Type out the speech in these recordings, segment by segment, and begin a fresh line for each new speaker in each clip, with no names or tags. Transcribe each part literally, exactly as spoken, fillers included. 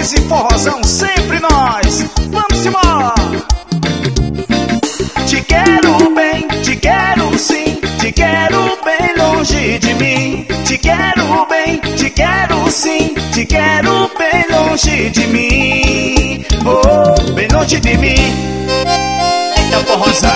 mais e forrozão, sempre nós. Vamos embora. Te quero bem, te quero sim, te quero bem longe de mim. Te quero bem, te quero sim, te quero bem longe de mim. Oh, bem longe de mim. Eita forrozão.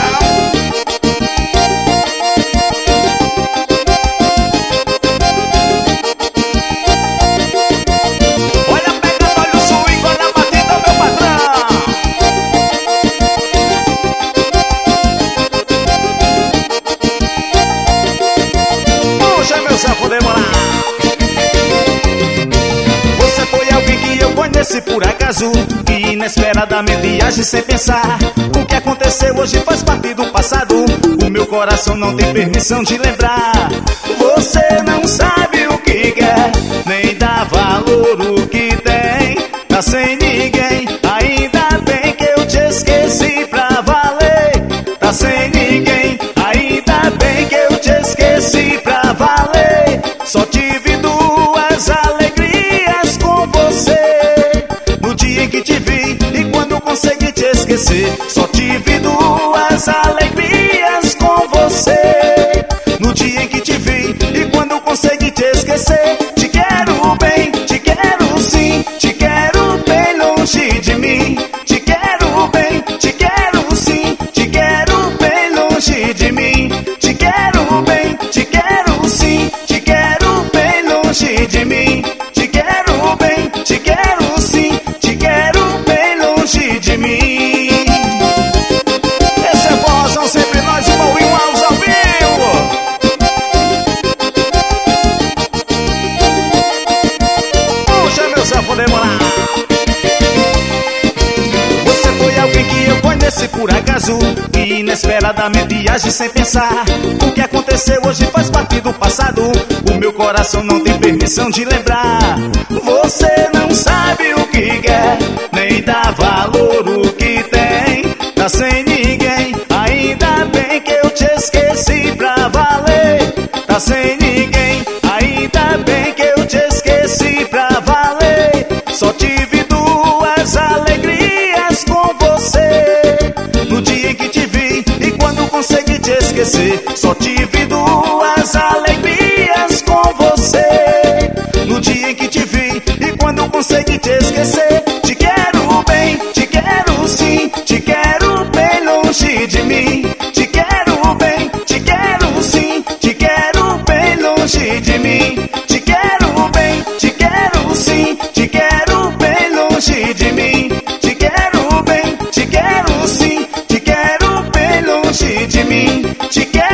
Você foi alguém que eu conheci por acaso, que inesperadamente age sem pensar. O que aconteceu hoje faz parte do passado. O meu coração não tem permissão de lembrar. Você não sabe o que quer, nem dá valor o que tem. Tá sem ninguém, ainda bem que eu te esqueci pra valer. Tá sem ninguém, ainda bem que eu te esqueci pra valer. Só tive duas alegrias com você, no dia em que te vi e quando consegui te esquecer. Só tive duas alegrias com você, no dia em que te vi e quando consegui te esquecer. Te quero bem, te quero sim, te quero bem longe de mim. Te quero bem, te quero sim, te quero bem longe de mim. Te quero bem, te quero sim, te quero bem longe de mim. Te quero bem, te quero sim, te quero bem longe de mim. Esse é forrozão, sempre nós, irmão, e irmãos ao vivo. Puxa, meu safo demorar. Você foi alguém que eu conheci por acaso, que inesperadamente age sem pensar. O que aconteceu hoje faz parte do passado. O meu coração não tem permissão de lembrar. Você não sabe o que quer, nem dá valor o que tem. Tá sem ninguém, ainda bem que eu te esqueci pra valer. Tá sem ninguém, ainda bem que eu te esqueci pra valer. Só tive duas alegrias com você, no dia em que te vi e quando consegui te esquecer. Só tive duas alegrias com você, no dia em que te vi e quando consegui te esquecer. Te quero bem, te quero sim, te quero bem longe de mim. Te quero bem, te quero sim, te quero bem longe de mim. Te quero bem, te quero sim, te quero bem longe de mim. Te quero bem, te quero sim, te quero bem longe de mim. Te quero